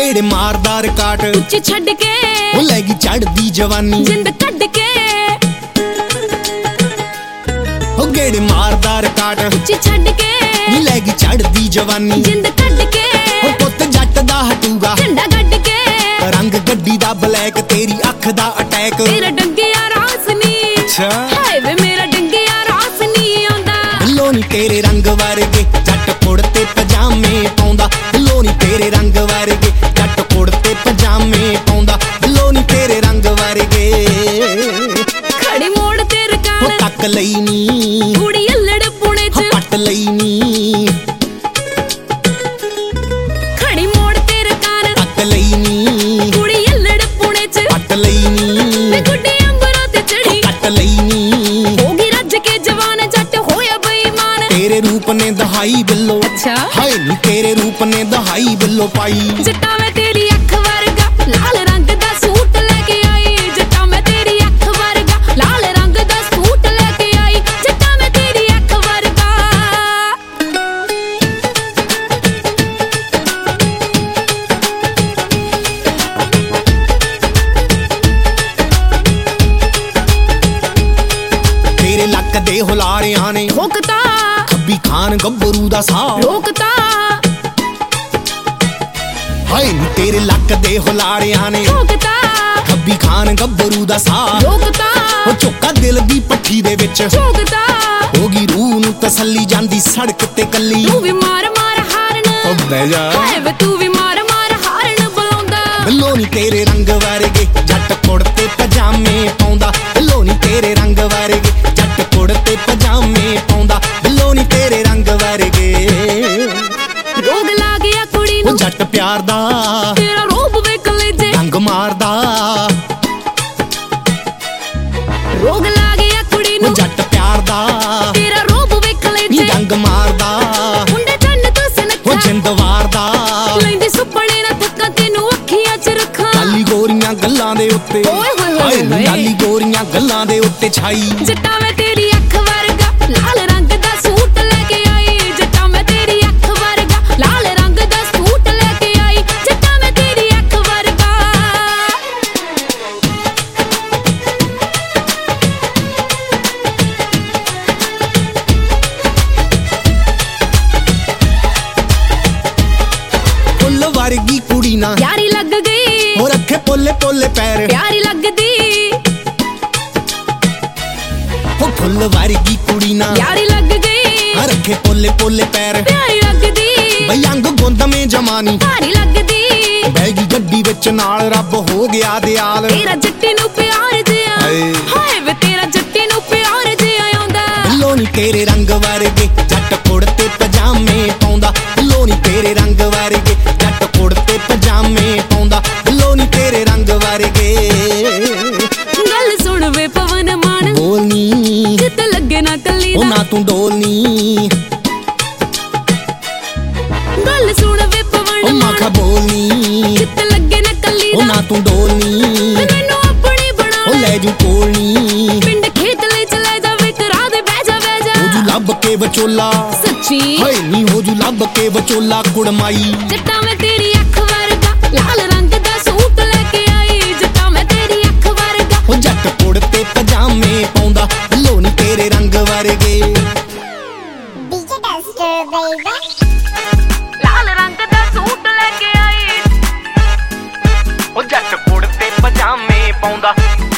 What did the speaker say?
गेड़े मारदा रिकाट उच्च छड़ के ओ लैगी चढ़दी जवानी जिंद कट के ओ गेड़े मारदा रिकाट उच्च छड़ के लैगी चढ़दी जवानी जिंद कट के ओ पुत जट दा हटूगा झंडा गड्ड के रंग गड्डी दा ब्लैक तेरी अख दा अटैक तेरा डंगिया रास नी अच्छा हाय वे मेरा डंगिया रास नी आंदा लो नी तेरे रंग वर्गे जट कुड़ते पजामे पाउंदा लो नी तेरे रंग वर्गे जट कुड़ते पजामे पाउंदा लो नी तेरे रंग वर्गे खड़ी मोड़ ते रकान तक लई नी कुड़ी अल्लड़ पुणे च पट लई नी खड़ी मोड़ ते रकान तक लई नी कुड़ी अल्लड़ पुणे च पट लई नी मैं गुड्डी अंबरों ते चढ़ी कट लई नी होगी रज के जवान जट होया बेईमान तेरे रूप ने दहाई बिल्लो अच्छा हाय नी तेरे रूप ने दहाई बिल्लो पाई जट्टा मैं तेरी अख वर्गा लाल रंग दा सूट लेके आई जट्टा मैं तेरी अख वर्गा लाल रंग दा सूट लेके आई जट्टा मैं तेरी अख वर्गा तेरे लक दे हुलारियां ने ठोकता खब्बी खान गब्बरू दा सा रोकता हाय नी तेरे लक दे हुलारियां ने ठोकता खब्बी खान गब्बरू दा सा रोकता ओ चोका दिल दी पट्ठी दे विच ठोकता होगी रूह नू तसल्ली जांदी सड़क ते कल्ली तू भी मार मार हारन ओ बह जा हाय वे तू भी मार मार हारन बुलाਉਂਦਾ बिल्लो नी तेरे रंग वर्गे जट कुड़ते पजामे पाउंदा बिल्लो नी तेरे रंग वर्गे जट कुड़ते पजामे पाउंदा बिल्लो नी तेरे रंग वर्गे रोग ला गया कुड़ी ओ नू जट प्यार दा तेरा रूप वे कलेजे रंग मारदा रोग ला गया कुड़ी ओ नू जट प्यार दा तेरा रूप वे नी कलेजे रंग मारदा मुंडे चंड तो ओ सनखा जिंद वारदा ਲੈਂਦੀ ਸੁਪਨੇ ਨਾ ਥੱਕਾਂ ਤੈਨੂੰ ਅੱਖੀਆਂ 'ਚ ਰੱਖਾਂ ਲਾਲੀ ਗੋਰੀਆਂ ਗੱਲਾਂ ਦੇ ਉੱਤੇ ਓਏ ਹੋਏ ਹੋਏ ਹਾਏ ਨੀ ਹੋਏ। ਲਾਲੀ ਗੋਰੀਆਂ ਗੱਲਾਂ ਦੇ ਉੱਤੇ ਛਾਈ ਜੱਟਾ ਮੈਂ ਤੇਰੀ ਅੱਖ ਵਰਗਾ ਲਾਲ ਰੰਗ ਦਾ ਸੂਟ ਲੈ ਕੇ ਆਈ ਜੱਟਾ ਮੈਂ ਤੇਰੀ ਅੱਖ ਵਰਗਾ ਲਾਲ ਰੰਗ ਦਾ ਸੂਟ ਲੈ ਕੇ ਆਈ ਜੱਟਾ ਮੈਂ ਤੇਰੀ ਅੱਖ ਵਰਗਾ ਫੁੱਲ ਵਰਗੀ ਕੁੜੀ ਨਾ ਯਾਰੀ ਲੱਗ ਗਈ ਉਹ ਰੱਖੇ ਪੋਲੇ ਪੋਲੇ ਪੈਰ ਪਿਆਰੀ ਲੱਗਦੀ ਉਹ ਫੁੱਲ ਵਰਗੀ ਕੁੜੀ ਨਾ ਯਾਰੀ ਲੱਗ ਗਈ ਆ ਰੱਖੇ ਪੋਲੇ ਪੋਲੇ ਪੈਰ ਪਿਆਰੀ ਲੱਗਦੀ ਬਈ ਅੰਗ ਗੁੰਦ ਮੇ ਜਮਾਨੀ ਭਾਰੀ ਲੱਗਦੀ ਬੈਗੀ ਗੱਡੀ ਵਿੱਚ ਨਾਲ ਰੱਬ ਹੋ ਗਿਆ ਦਿਆਲ ਤੇਰਾ ਜੱਟੀ ਨੂੰ ਪਿਆਰ ਜਿਆ ਹਾਏ। ਹਾਏ ਵੇ ਤੇਰਾ ਜੱਟੀ ਨੂੰ ਪਿਆਰ ਜਿਆ ਆਉਂਦਾ ਬਿੱਲੋ ਨੀ ਤੇਰੇ ਰੰਗ ਵਰਗੇ ਜੱਟ ਕੁੜਤੇ ਪਜਾਮੇ ਪਾਉਂਦਾ ਬਿੱਲੋ ਨੀ ਤੇਰੇ ਰੰਗ ਵਰਗੇ ਜੱਟ ਕੁੜਤੇ ਪਜਾਮੇ ਪਾਉਂਦਾ ਬਿੱਲੋ ਨੀ ਤੇਰੇ ਰੰਗ ਵਰਗੇ ਗੱਲ ਸੁਣ ਵੇ ਪਵਨ ਮਾਨ ਬੋਲਨੀ ਜਿੱਤ ਲੱਗੇ ਨਾ ਕੱਲੀ ਉਹ ਦਾ ਨਾ ਤੂੰ ਡੋਲਨੀ ਗੱਲ ਸੁਣ ਵੇ ਉਹ ਪਵਨ ਮਾਂ ਖਾ ਮਾਨ ਬੋਲਨੀ ਜਿੱਤ ਲੱਗੇ ਨਾ ਕੱਲੀ ਉਹ ਦਾ ਨਾ ਤੂੰ ਡੋਲਨੀ ਮੈਨੂੰ ਆਪਣੀ ਬਣਾ ਉਹ ਲੈ ਜੂ ਕੋਲਨੀ ਪਿੰਡ ਖੇਤ ਲਈ ਚਲੇ ਜਾਵੇ ਕਰਾ ਦੇ ਬਹਿ ਜਾ ਹੋ ਜੂ ਲੱਭ ਕੇ ਵਿਚੋਲਾ ਸੱਚੀ ਹਾਏ ਨੀ ਹੋ ਜੂ ਲੱਭ ਕੇ ਵਿਚੋਲਾ ਕੁੜਮਾਈ ਜੱਟਾ ਮੈਂ ਤੇਰੀ ਅੱਖ ਵਰਗਾ ਲਾਲ ਰੰਗ ਦਾ ਸੂਟ ਲੈ ਕੇ ਆਈ ਜੱਟਾ ਮੈਂ ਤੇਰੀ ਅੱਖ ਵਰਗਾ ਉਹ ਜੱਟ ਕੁੜਤੇ ਪਜਾਮੇ ਪਾਉਂਦਾ ਬਿੱਲੋ ਨੀ ਤੇਰੇ ਰੰਗ ਵਰਗੇ DJ Duster, baby. ਲਾਲ ਰੰਗ ਦਾ ਸੂਟ ਲੈ ਕੇ ਆਈ ਉਹ ਜੱਟ ਕੁੜਤੇ ਪਜਾਮੇ ਪਾਉਂਦਾ